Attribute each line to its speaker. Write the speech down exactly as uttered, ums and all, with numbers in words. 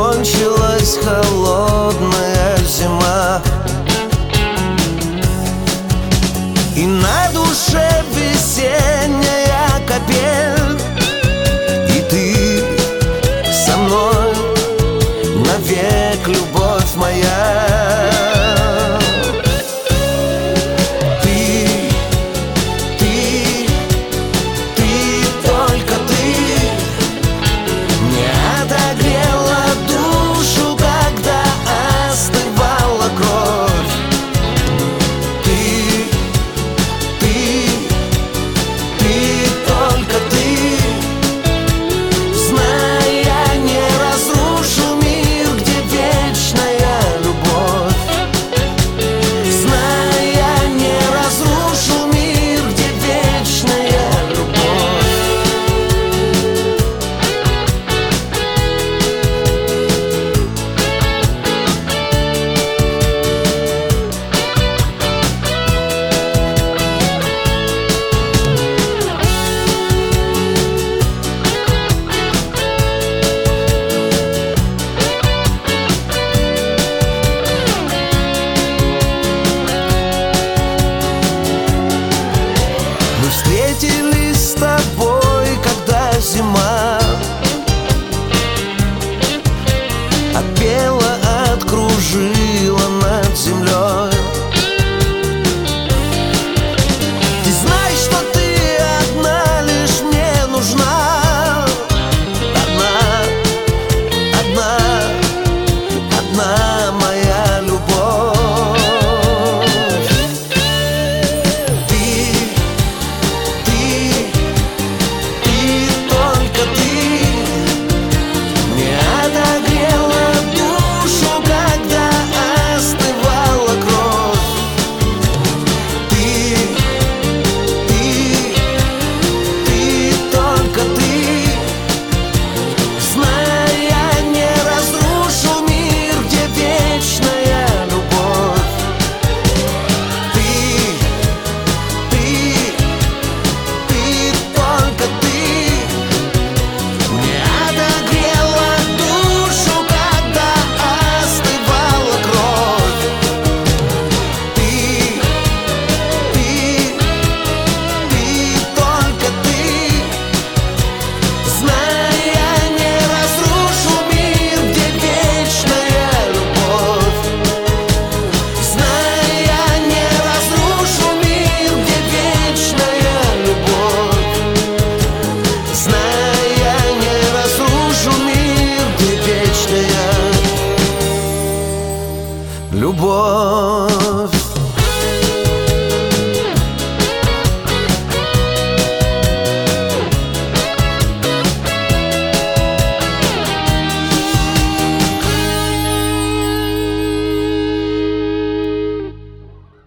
Speaker 1: кончилась холодная зима, и на душе весенняя капель, и ты со мной навек, любовь моя. Мы встретились с тобой, когда зима отпела, откружила над землей. Ты знаешь, что ты одна лишь мне нужна, одна, одна, одна моя любовь. Любовь.